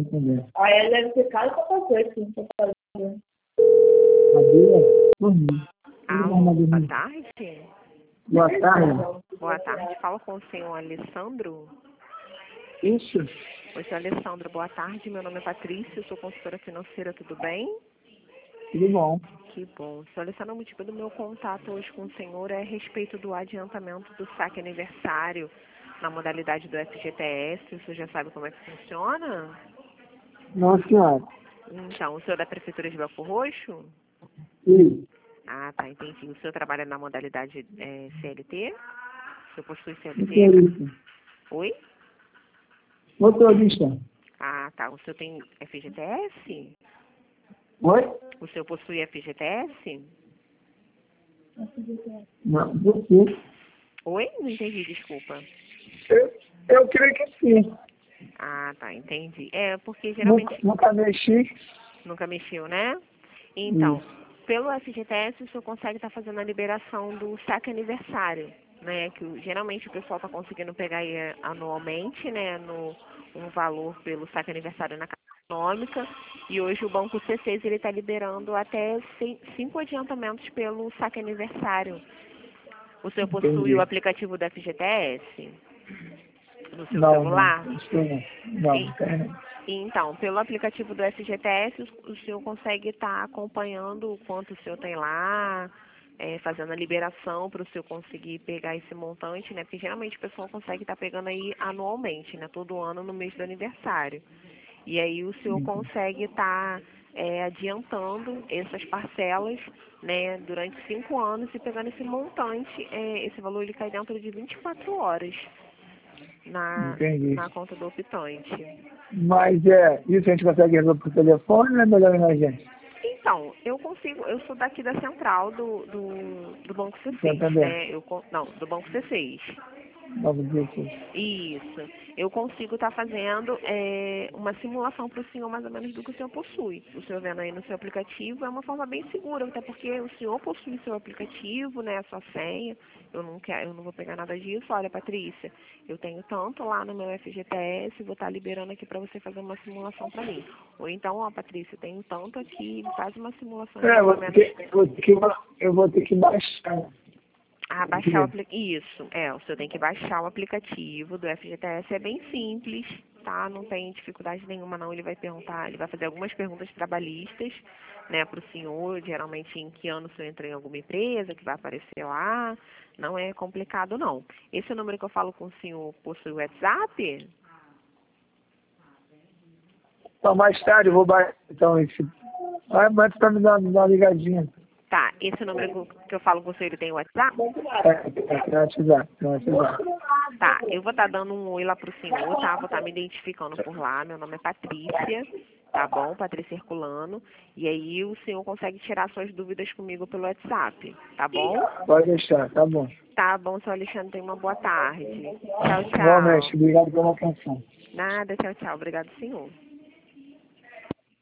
entender. Aí ela deve ser caro pra fazer, que não tô fazendo. Cadê? Dormi. Alô, boa tarde. Boa tarde. Boa tarde, fala com o senhor Alessandro. Isso. Oi, senhor Alessandro, boa tarde. Meu nome é Patrícia, eu sou consultora financeira, tudo bem? Tudo bom. Que bom. Senhor Alessandro, o motivo do meu contato hoje com o senhor é a respeito do adiantamento do saque aniversário na modalidade do FGTS. O senhor já sabe como é que funciona? Não, senhora. Então, o senhor é da Prefeitura de Belford Roxo? Sim. Ah, tá, entendi. O senhor trabalha na modalidade CLT? O senhor possui CLT? Motorista. Oi? Motorista. Ah, tá. O senhor tem FGTS? Oi? O senhor possui FGTS? Não, você. Oi? Não entendi, desculpa. Eu creio que sim. Ah, tá, entendi. É, porque geralmente... Nunca mexi. Nunca mexeu, né? Então, Isso. pelo FGTS, o senhor consegue estar fazendo a liberação do saque aniversário, né? Que geralmente o pessoal está conseguindo pegar aí anualmente, né? Um valor pelo saque aniversário na Caixa Econômica. E hoje o Banco C6 ele está liberando até 5 adiantamentos pelo saque aniversário. O senhor possui Entendi. o aplicativo do FGTS no seu Não, celular? não. Isso não. Não, E- não tem não. Então, pelo aplicativo do FGTS, o senhor consegue estar acompanhando o quanto o senhor tem lá, fazendo a liberação para o senhor conseguir pegar esse montante, né? Porque geralmente o pessoal consegue estar pegando aí anualmente, né? Todo ano no mês do aniversário. E aí o senhor consegue estar adiantando essas parcelas, né? Durante 5 anos e pegando esse montante, esse valor ele cai dentro de 24 horas Entendi. na conta do optante. Mas isso a gente consegue resolver por telefone ou é melhor ir na gente? Então, eu sou daqui da central do Banco C6, Santander. né? Não, do Banco C6. Novo dia aqui. Isso. Eu consigo estar fazendo uma simulação para o senhor mais ou menos do que o senhor possui. O senhor vendo aí no seu aplicativo é uma forma bem segura, até porque o senhor possui seu aplicativo, né, a sua senha. Eu não vou pegar nada disso. Olha, Patrícia, eu tenho tanto lá no meu FGTS, vou estar liberando aqui para você fazer uma simulação para mim. Ou então, ó, Patrícia, eu tenho tanto aqui, faz uma simulação de mais ou menos. Eu vou ter que baixar. Ah, baixar o aplicativo. Isso, o senhor tem que baixar o aplicativo do FGTS, é bem simples, tá? Não tem dificuldade nenhuma não, ele vai fazer algumas perguntas trabalhistas, né, para o senhor, geralmente em que ano o senhor entrou em alguma empresa, que vai aparecer lá, não é complicado não. Esse número que eu falo com o senhor possui WhatsApp? Então, mais tarde eu vou baixar então esse. Mas tá me dando uma ligadinha. Tá, esse número que eu falo com o senhor, ele tem WhatsApp? Tem WhatsApp. Tá, eu vou estar dando um oi lá pro senhor, tá? Vou estar me identificando por lá. Meu nome é Patrícia, tá bom? Patrícia Herculano. E aí o senhor consegue tirar suas dúvidas comigo pelo WhatsApp, tá bom? Pode deixar, tá bom. Tá bom, senhor Alexandre, tenha uma boa tarde. Tchau, Igualmente, tchau. obrigado pela atenção. Nada, tchau, tchau. Obrigado, senhor.